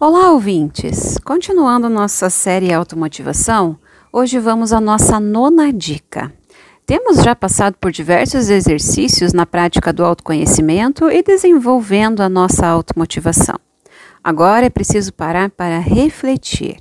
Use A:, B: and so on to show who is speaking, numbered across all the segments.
A: Olá, ouvintes! Continuando nossa série Automotivação, hoje vamos à nossa 9ª dica. Temos já passado por diversos exercícios na prática do autoconhecimento e desenvolvendo a nossa automotivação. Agora é preciso parar para refletir.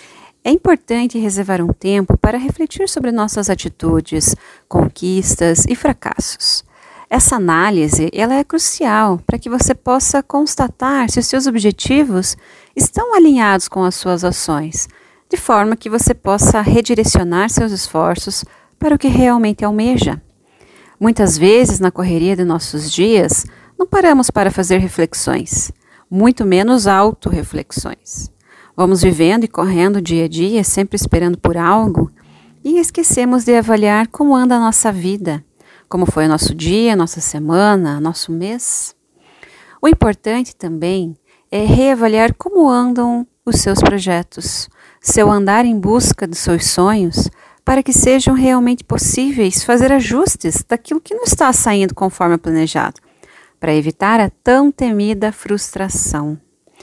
A: É importante reservar um tempo para refletir sobre nossas atitudes, conquistas e fracassos. Essa análise ela é crucial para que você possa constatar se os seus objetivos estão alinhados com as suas ações, de forma que você possa redirecionar seus esforços para o que realmente almeja. Muitas vezes, na correria de nossos dias, não paramos para fazer reflexões, muito menos autorreflexões. Vamos vivendo e correndo dia a dia, sempre esperando por algo, e esquecemos de avaliar como anda a nossa vida. Como foi o nosso dia, nossa semana, nosso mês? O importante também é reavaliar como andam os seus projetos, seu andar em busca dos seus sonhos, para que sejam realmente possíveis fazer ajustes daquilo que não está saindo conforme planejado, para evitar a tão temida frustração.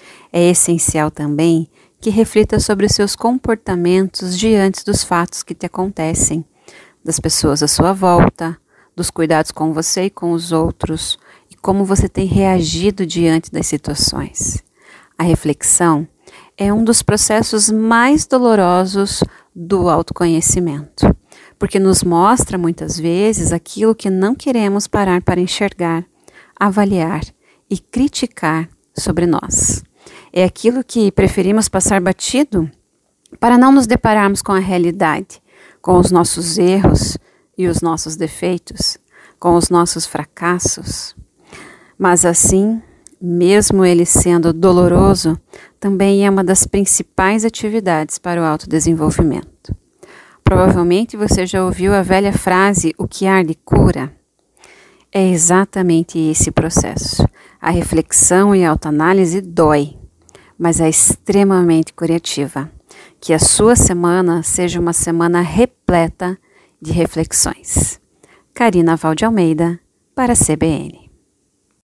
A: É essencial também que reflita sobre os seus comportamentos diante dos fatos que te acontecem, das pessoas à sua volta, dos cuidados com você e com os outros e como você tem reagido diante das situações. A reflexão é um dos processos mais dolorosos do autoconhecimento, porque nos mostra muitas vezes aquilo que não queremos parar para enxergar, avaliar e criticar sobre nós. É aquilo que preferimos passar batido para não nos depararmos com a realidade, com os nossos erros e os nossos defeitos, com os nossos fracassos. Mas assim, mesmo ele sendo doloroso, também é uma das principais atividades para o autodesenvolvimento. Provavelmente você já ouviu a velha frase, o que arde cura. É exatamente esse processo. A reflexão e a autoanálise dói, mas é extremamente curativa. Que a sua semana seja uma semana repleta de reflexões. Karina Valde Almeida, para a CBN.